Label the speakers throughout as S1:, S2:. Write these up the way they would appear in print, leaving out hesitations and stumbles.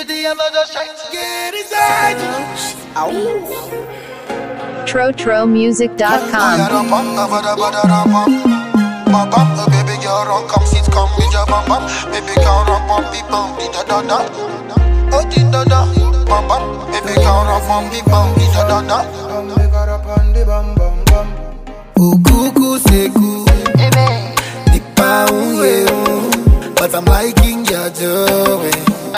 S1: little, I'm not just trying to get inside.
S2: TroTroMusic.com.
S1: Baby girl, run, come sit, come with your bum bum. Baby girl, run, bumpy, bumpy, da da da. Oh, di da da, bum bum. Baby girl, run, bumpy, bumpy, da da da. Ukuku seku, nipa unye, but I'm liking your joy.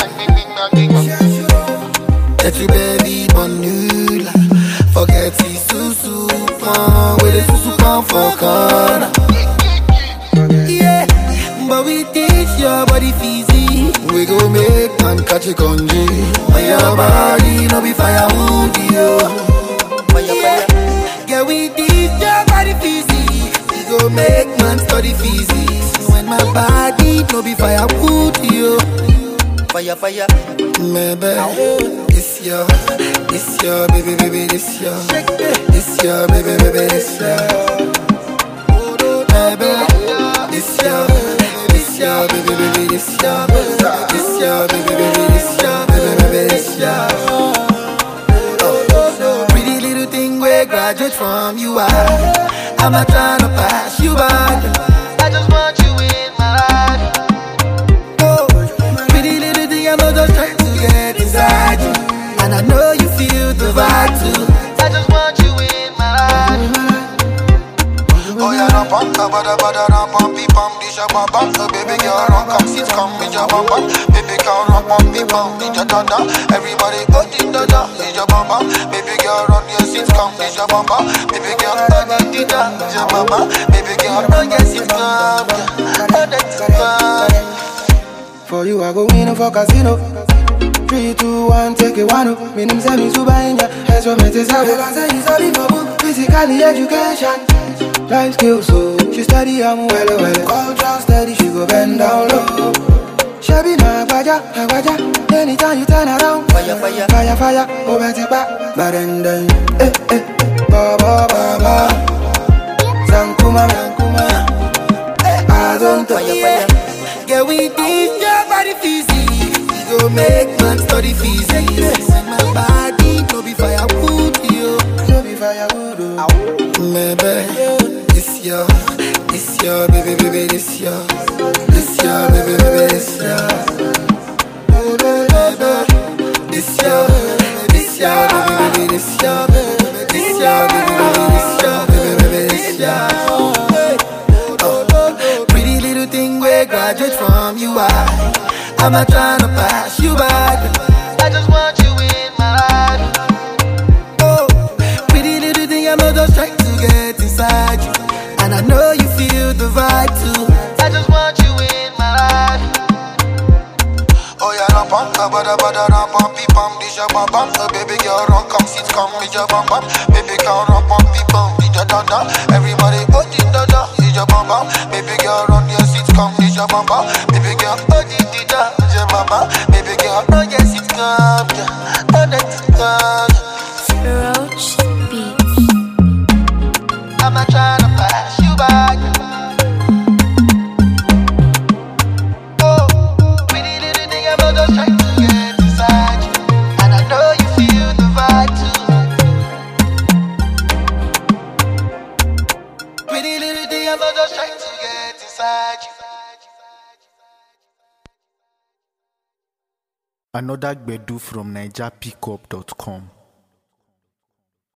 S1: That you baby bonula, forget the susu, with the susu come for corner. Yeah, but we teach your body fizzy. We go make man catch a congee. When your body no be firewood, yo. Yeah, we teach your body fizzy. We go make man study physics. When my body no be firewood, yo. Fire, maybe this your, baby, this your, baby, this your, maybe this your, baby, this your, baby, this your. Pretty little thing we graduate from you are. I'm not trying to pass you by. I just want you in my life. I'm not just trying to get inside you, and I know you feel the vibe too. I just want you in my life. Oh yeah, ram pam, bada pam, this your bam bam. So baby girl, run, come sit, come with your bam bam. Baby girl, run, pam, this your da da. Everybody go di da da, this your bam bam. Baby girl, run, your sit, come this your bam bam. Baby girl, run, di da, this your bam bam. Baby girl, run, your sit, come, run, that's fine.
S3: For you I go win for casino. 3, 2, 1, take it one. Me name say me super in ya. That's what me say. I say you study for book, physically education, life skills. So she study I'm well. Culture steady, she go bend down low. Shabby na agbaja. Anytime you turn around, fire. Oh better back, but then ba. Zankuma. I don't fire.
S1: Yeah, we teach your body physics. We go make man study physics. When my body no be firewood, yo.
S3: No be firewood, oh.
S1: Maybe this your, baby, this your, baby, this your. This your, baby, this your, baby, this your. Pretty little thing we graduate from you are. I'm not trying to pass you by. I just want you in my life. Oh, pretty little thing, I'm not just trying to get inside you, and I know you feel the vibe too. I just want you in my life. Oh yeah, ram pam, bada pam, this your bam bam. So baby girl, run, come sit, come with your bam bam. Baby girl, run, pam, da da. Everybody go di da da, this your bam bam. Baby girl, run your sit, come this your bam bam. Baby girl, oh di da, this your bam bam. Baby girl, run your sit, come, oh that's come.
S2: Roach Beats.
S1: I'm not trying to pass you by.
S4: Another Gbedu from NigerPickup.com.